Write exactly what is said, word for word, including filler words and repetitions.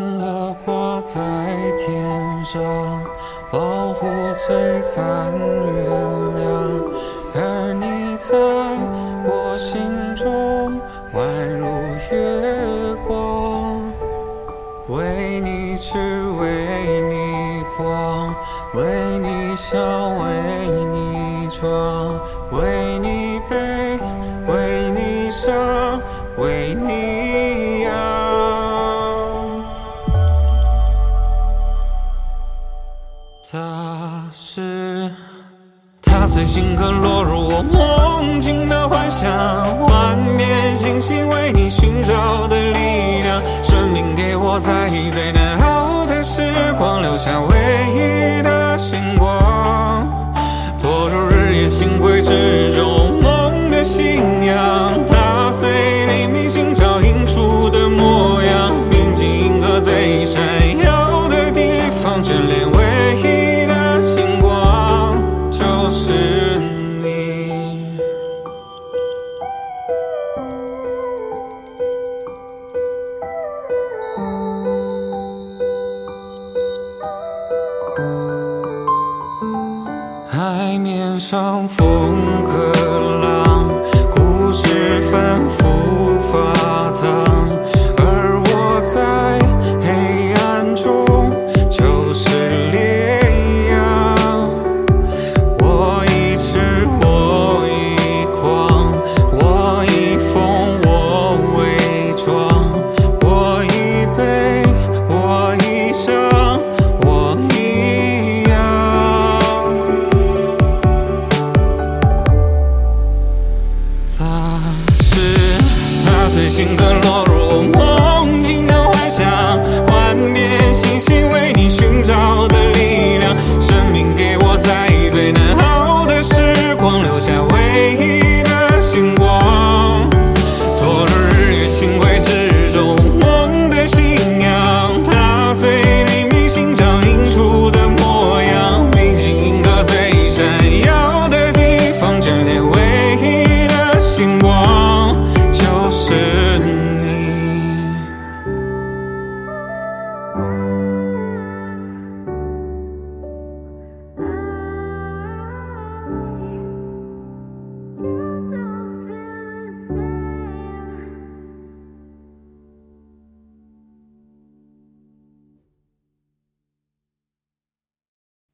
鹅挂在天上，保护璀璨月亮，而你在我心中宛如月光。为你吃，为你狂，为你笑，为你装，为你悲，为你伤，为你养。他是他随星河落入我梦境的幻想，万面星星为你寻找的力量，生命给我在最难熬的时光留下唯一的星光，拖入日夜星辉之中梦的信仰，它随黎明星照映出的模样，铭记银河最闪耀的地方，眷恋唯一的星光就是你。海面上风和